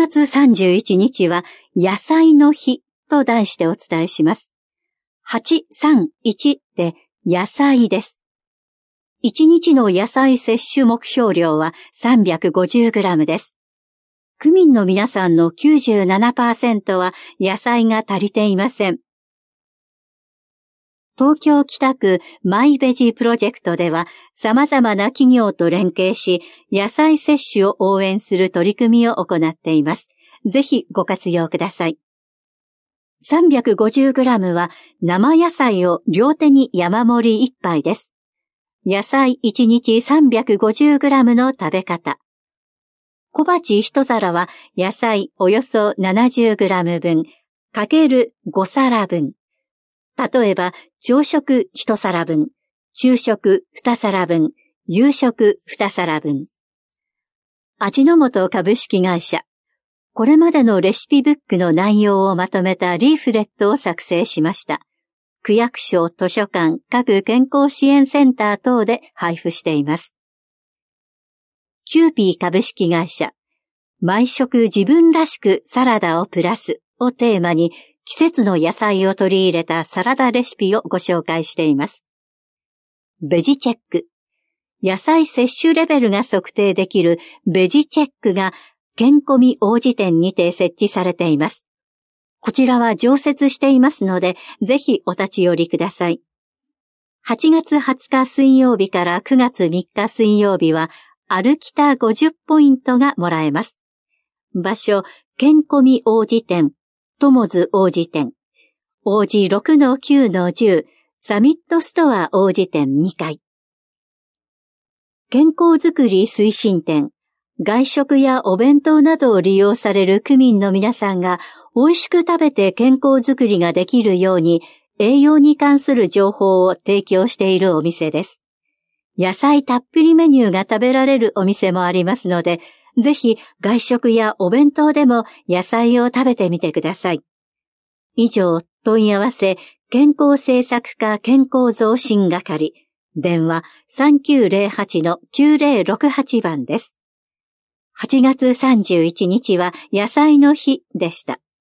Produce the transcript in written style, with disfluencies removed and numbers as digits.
月31日は野菜の日と題してお伝えします。831で野菜です。1日の野菜摂取目標量は 350g です。区民の皆さんの 97% は野菜が足りていません。東京北区マイベジプロジェクトでは様々な企業と連携し、野菜摂取を応援する取り組みを行っています。ぜひご活用ください。350g は生野菜を両手に山盛り1杯です。野菜1日 350g の食べ方。小鉢1皿は野菜およそ 70g 分かける5皿分。例えば朝食1皿分、昼食2皿分、夕食2皿分。味の素株式会社。これまでのレシピブックの内容をまとめたリーフレットを作成しました。区役所、図書館、各健康支援センター等で配布しています。キューピー株式会社。毎食自分らしくサラダをプラスをテーマに季節の野菜を取り入れたサラダレシピをご紹介しています。ベジチェック。野菜摂取レベルが測定できるベジチェックが健康み王子店にて設置されています。こちらは常設していますので、ぜひお立ち寄りください。8月20日水曜日から9月3日水曜日は、歩きた50ポイントがもらえます。場所、健康み王子店、友津王子店、王子 6-9-10、サミットストア王子店2階。健康づくり推進店、外食やお弁当などを利用される区民の皆さんが美味しく食べて健康づくりができるように栄養に関する情報を提供しているお店です。野菜たっぷりメニューが食べられるお店もありますので、ぜひ外食やお弁当でも野菜を食べてみてください。以上、問い合わせ、健康政策課健康増進係、電話 3908-9068 番です。8月31日は野菜の日でした。